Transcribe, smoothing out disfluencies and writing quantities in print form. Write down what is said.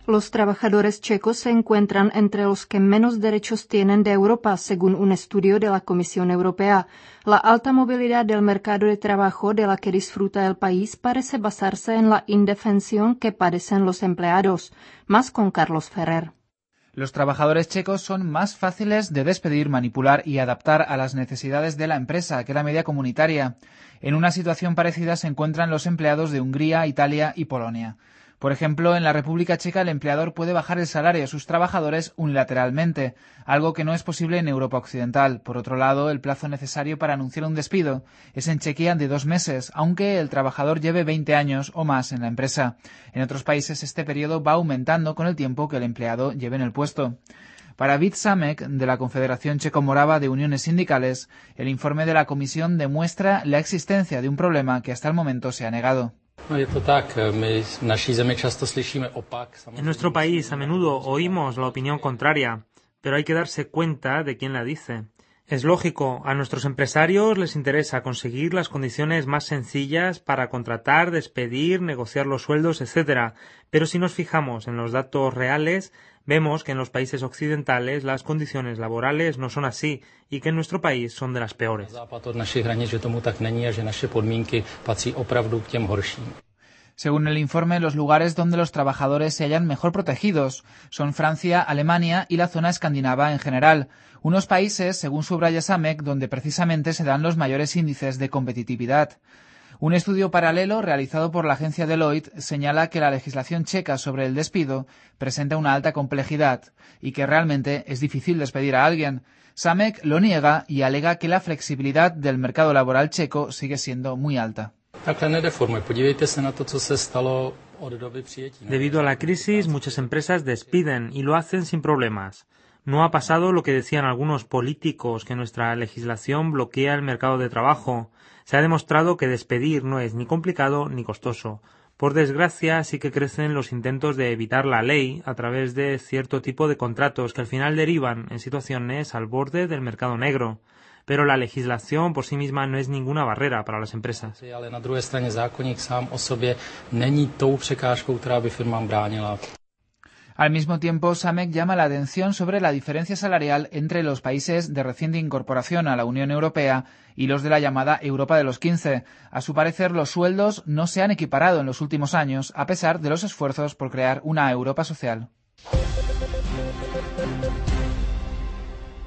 Los trabajadores checos se encuentran entre los que menos derechos tienen de Europa, según un estudio de la Comisión Europea. La alta movilidad del mercado de trabajo de la que disfruta el país parece basarse en la indefensión que padecen los empleados. Más con Carlos Ferrer. Los trabajadores checos son más fáciles de despedir, manipular y adaptar a las necesidades de la empresa que la media comunitaria. En una situación parecida se encuentran los empleados de Hungría, Italia y Polonia. Por ejemplo, en la República Checa el empleador puede bajar el salario a sus trabajadores unilateralmente, algo que no es posible en Europa Occidental. Por otro lado, el plazo necesario para anunciar un despido es en Chequia de 2 meses, aunque el trabajador lleve 20 años o más en la empresa. En otros países este periodo va aumentando con el tiempo que el empleado lleve en el puesto. Para Vít Samek, de la Confederación Checo-Morava de Uniones Sindicales, el informe de la Comisión demuestra la existencia de un problema que hasta el momento se ha negado. En nuestro país a menudo oímos la opinión contraria, pero hay que darse cuenta de quién la dice. Es lógico, a nuestros empresarios les interesa conseguir las condiciones más sencillas para contratar, despedir, negociar los sueldos, etc. Pero si nos fijamos en los datos reales, vemos que en los países occidentales las condiciones laborales no son así y que en nuestro país son de las peores. Según el informe, los lugares donde los trabajadores se hallan mejor protegidos son Francia, Alemania y la zona escandinava en general, unos países, según subraya Samek, donde precisamente se dan los mayores índices de competitividad. Un estudio paralelo realizado por la agencia Deloitte señala que la legislación checa sobre el despido presenta una alta complejidad y que realmente es difícil despedir a alguien. Samek lo niega y alega que la flexibilidad del mercado laboral checo sigue siendo muy alta. Debido a la crisis, muchas empresas despiden y lo hacen sin problemas. No ha pasado lo que decían algunos políticos, que nuestra legislación bloquea el mercado de trabajo. Se ha demostrado que despedir no es ni complicado ni costoso. Por desgracia, sí que crecen los intentos de evitar la ley a través de cierto tipo de contratos que al final derivan en situaciones al borde del mercado negro. Pero la legislación por sí misma no es ninguna barrera para las empresas. Al mismo tiempo, Samek llama la atención sobre la diferencia salarial entre los países de reciente incorporación a la Unión Europea y los de la llamada Europa de los 15. A su parecer, los sueldos no se han equiparado en los últimos años, a pesar de los esfuerzos por crear una Europa social.